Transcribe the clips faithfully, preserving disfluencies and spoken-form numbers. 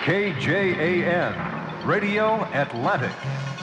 K J A N, Radio Atlantic.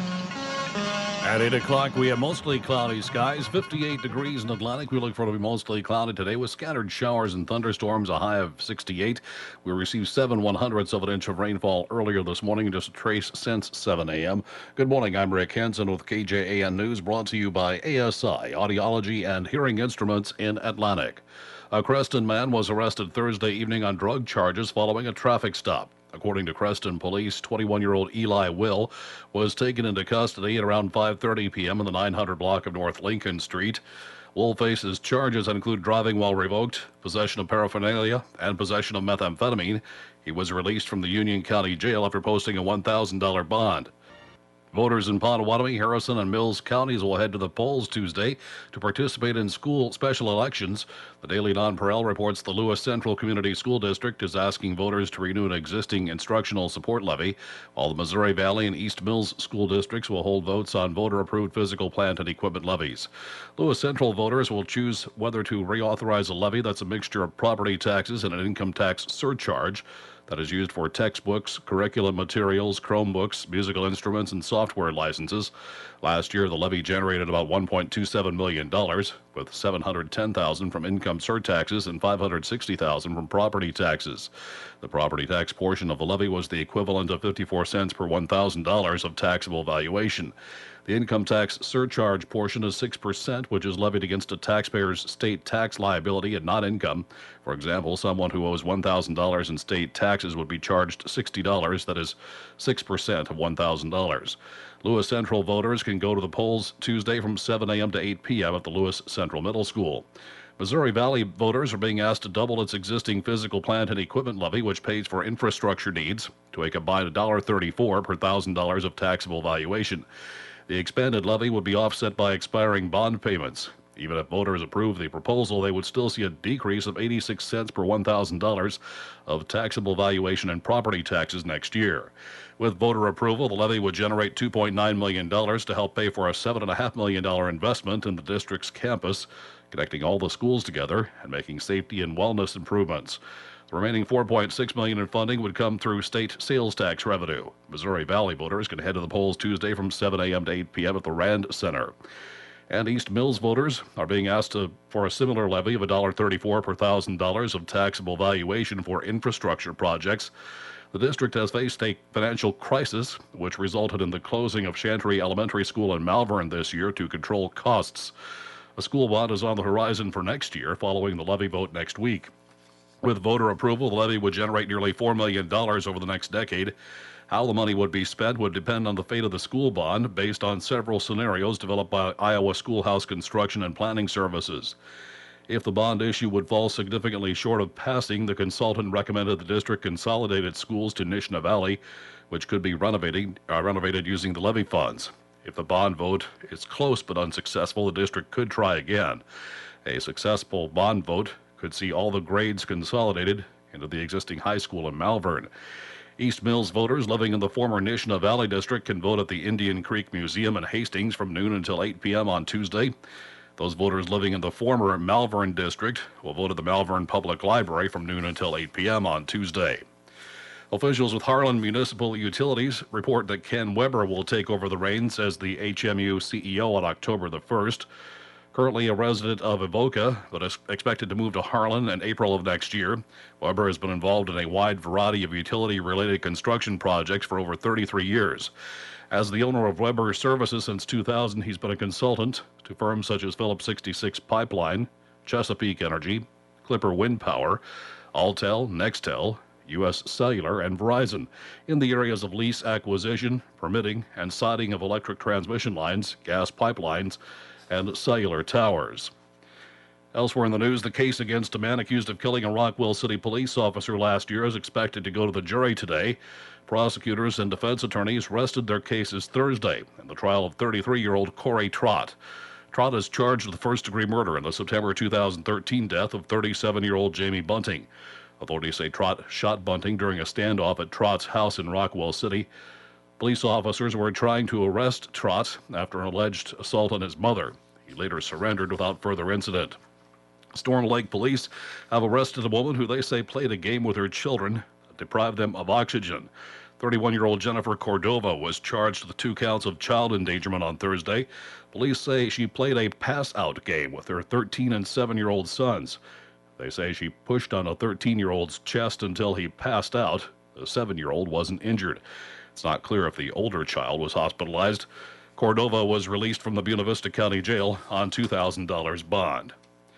At eight o'clock, we have mostly cloudy skies, fifty-eight degrees in Atlantic. We look for it to be mostly cloudy today with scattered showers and thunderstorms, a high of sixty-eight. We received seven one-hundredths of an inch of rainfall earlier this morning, just a trace since seven a.m. Good morning, I'm Rick Hansen with K J A N News, brought to you by A S I, Audiology and Hearing Instruments in Atlantic. A Creston man was arrested Thursday evening on drug charges following a traffic stop. According to Creston Police, twenty-one-year-old Eli Will was taken into custody at around five thirty p.m. in the nine hundred block of North Lincoln Street. Will faces charges that include driving while revoked, possession of paraphernalia, and possession of methamphetamine. He was released from the Union County Jail after posting a one thousand dollars bond. Voters in Potawatomi, Harrison, and Mills counties will head to the polls Tuesday to participate in school special elections. The Daily Nonpareil reports the Lewis Central Community School District is asking voters to renew an existing instructional support levy, while the Missouri Valley and East Mills school districts will hold votes on voter-approved physical plant and equipment levies. Lewis Central voters will choose whether to reauthorize a levy that's a mixture of property taxes and an income tax surcharge that is used for textbooks, curriculum materials, Chromebooks, musical instruments, and software licenses. Last year, the levy generated about one point two seven million dollars, with seven hundred ten thousand dollars from income surtaxes and five hundred sixty thousand dollars from property taxes. The property tax portion of the levy was the equivalent of fifty-four cents per one thousand dollars of taxable valuation. The income tax surcharge portion is six percent, which is levied against a taxpayer's state tax liability and not income. For example, someone who owes one thousand dollars in state taxes would be charged sixty dollars, that is six percent of one thousand dollars. Lewis Central voters can go to the polls Tuesday from seven a.m. to eight p.m. at the Lewis Central Middle School. Missouri Valley voters are being asked to double its existing physical plant and equipment levy, which pays for infrastructure needs, to a combined one dollar thirty-four per one thousand dollars of taxable valuation. The expanded levy would be offset by expiring bond payments. Even if voters approve the proposal, they would still see a decrease of eighty-six cents per one thousand dollars of taxable valuation and property taxes next year. With voter approval, the levy would generate two point nine million dollars to help pay for a seven point five million dollars investment in the district's campus, connecting all the schools together and making safety and wellness improvements. The remaining four point six million dollars in funding would come through state sales tax revenue. Missouri Valley voters can head to the polls Tuesday from seven a.m. to eight p.m. at the Rand Center. And East Mills voters are being asked to, for a similar levy of one dollar thirty-four per one thousand dollars of taxable valuation for infrastructure projects. The district has faced a financial crisis, which resulted in the closing of Chantry Elementary School in Malvern this year to control costs. A school bond is on the horizon for next year, following the levy vote next week. With voter approval, the levy would generate nearly four million dollars over the next decade. How the money would be spent would depend on the fate of the school bond, based on several scenarios developed by Iowa Schoolhouse Construction and Planning Services. If the bond issue would fall significantly short of passing, the consultant recommended the district consolidate its schools to Nishna Valley, which could be renovated, uh, renovated using the levy funds. If the bond vote is close but unsuccessful, the district could try again. A successful bond vote could see all the grades consolidated into the existing high school in Malvern. East Mills voters living in the former Nishna Valley district can vote at the Indian Creek Museum in Hastings from noon until eight p.m. on Tuesday. Those voters living in the former Malvern district will vote at the Malvern Public Library from noon until eight p.m. on Tuesday. Officials with Harlan Municipal Utilities report that Ken Weber will take over the reins as the H M U C E O on October the first. Currently a resident of Avoca, but is expected to move to Harlan in April of next year. Weber has been involved in a wide variety of utility-related construction projects for over thirty-three years. As the owner of Weber Services since two thousand, he's been a consultant to firms such as Phillips sixty-six Pipeline, Chesapeake Energy, Clipper Wind Power, Altel, Nextel, U S Cellular, and Verizon in the areas of lease acquisition, permitting, and siding of electric transmission lines, gas pipelines, and cellular towers. Elsewhere in the news, the case against a man accused of killing a Rockwell City police officer last year is expected to go to the jury today. Prosecutors and defense attorneys rested their cases Thursday in the trial of thirty-three-year-old Corey Trott. Trott is charged with first-degree murder in the September two thousand thirteen death of thirty-seven-year-old Jamie Bunting. Authorities say Trott shot Bunting during a standoff at Trott's house in Rockwell City. Police officers were trying to arrest Trott after an alleged assault on his mother. He later surrendered without further incident. Storm Lake police have arrested a woman who they say played a game with her children. A deprived them of oxygen. thirty-one-year-old Jennifer Cordova was charged with two counts of child endangerment on Thursday. Police say she played a pass-out game with her thirteen and seven-year-old sons. They say she pushed on a thirteen-year-old's chest until he passed out. The seven-year-old wasn't injured. It's not clear if the older child was hospitalized. Cordova was released from the Buena Vista County Jail on two thousand dollars bond.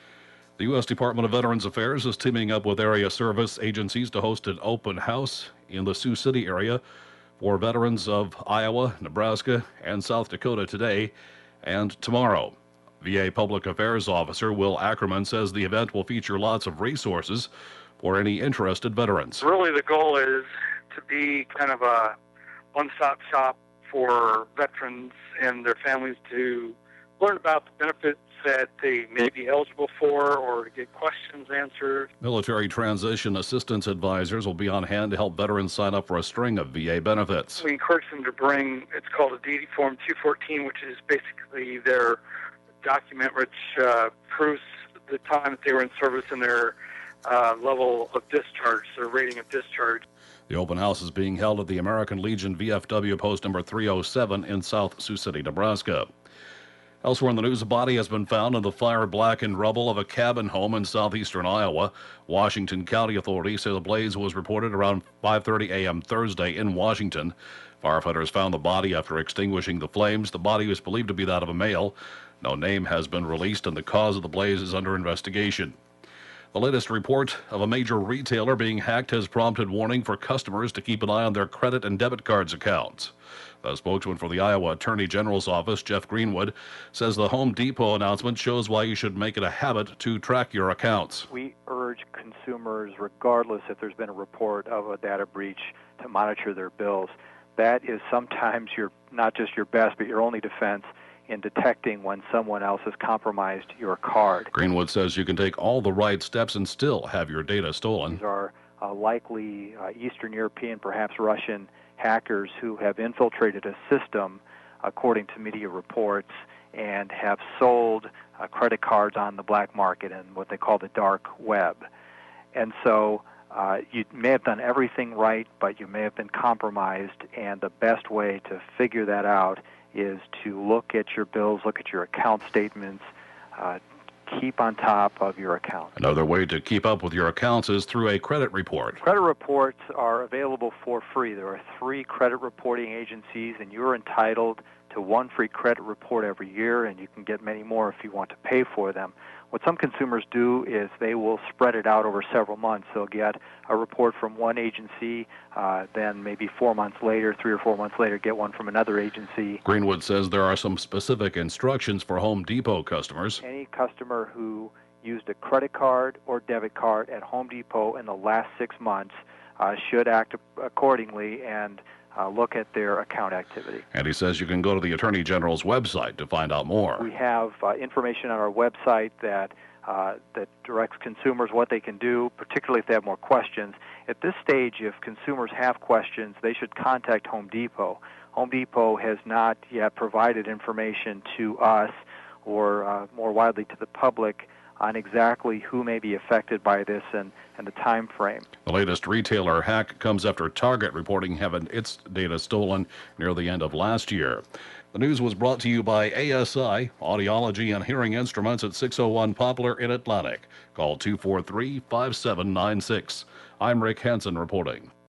The U S Department of Veterans Affairs is teaming up with area service agencies to host an open house in the Sioux City area for veterans of Iowa, Nebraska, and South Dakota today and tomorrow. V A Public Affairs Officer Will Ackerman says the event will feature lots of resources for any interested veterans. Really, the goal is to be kind of a one-stop shop for veterans and their families to learn about the benefits that they may be eligible for or to get questions answered. Military Transition Assistance Advisors will be on hand to help veterans sign up for a string of V A benefits. We encourage them to bring, it's called a D D Form two fourteen, which is basically their document which uh, proves the time that they were in service and their uh, level of discharge, their rating of discharge. The open house is being held at the American Legion V F W post number three oh seven in South Sioux City, Nebraska. Elsewhere in the news, a body has been found in the fire-blackened rubble of a cabin home in southeastern Iowa. Washington County authorities say the blaze was reported around five thirty a.m. Thursday in Washington. Firefighters found the body after extinguishing the flames. The body was believed to be that of a male. No name has been released, and the cause of the blaze is under investigation. The latest report of a major retailer being hacked has prompted warning for customers to keep an eye on their credit and debit cards accounts. The spokesman for the Iowa Attorney General's office, Jeff Greenwood, says the Home Depot announcement shows why you should make it a habit to track your accounts. We urge consumers, regardless if there's been a report of a data breach, to monitor their bills. That is sometimes your not just your best, but your only defense in detecting when someone else has compromised your card. Greenwood says you can take all the right steps and still have your data stolen. These are uh, likely uh, Eastern European, perhaps Russian hackers who have infiltrated a system, according to media reports, and have sold uh, credit cards on the black market and what they call the dark web. And so uh, you may have done everything right, but you may have been compromised, and the best way to figure that out is to look at your bills, look at your account statements, uh, keep on top of your account. Another way to keep up with your accounts is through a credit report. Credit reports are available for free. There are three credit reporting agencies, and you're entitled to one free credit report every year, and you can get many more if you want to pay for them. What some consumers do is they will spread it out over several months. They'll get a report from one agency, uh, then maybe four months later, three or four months later, get one from another agency. Greenwood says there are some specific instructions for Home Depot customers. Any customer who used a credit card or debit card at Home Depot in the last six months uh, should act accordingly and Uh, look at their account activity. And he says you can go to the Attorney General's website to find out more. We have uh, information on our website that uh, that directs consumers what they can do, particularly if they have more questions. At this stage, if consumers have questions, they should contact Home Depot. Home Depot has not yet provided information to us or uh, more widely to the public on exactly who may be affected by this and, and the time frame. The latest retailer hack comes after Target reporting having its data stolen near the end of last year. The news was brought to you by A S I, Audiology and Hearing Instruments at six oh one Poplar in Atlantic. Call two four three, five seven nine six. I'm Rick Hansen reporting.